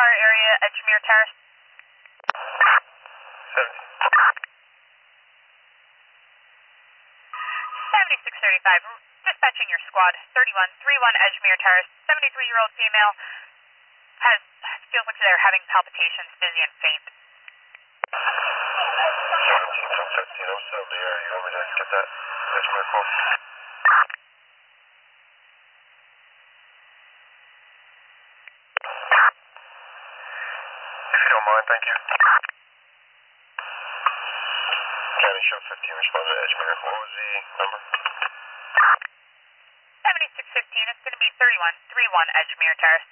car area, Edgemere Terrace. 7635, dispatching your squad, 3131 Edgemere Terrace, 73-year-old female, feels like they're having palpitations, dizzy and faint. 17 I'm still in the area. You want me to get that Edgemere call? If you don't mind, thank you. County Show 15 responded to Edgemere. What was the number? 7615, it's going to be 3131 Edgemere Terrace.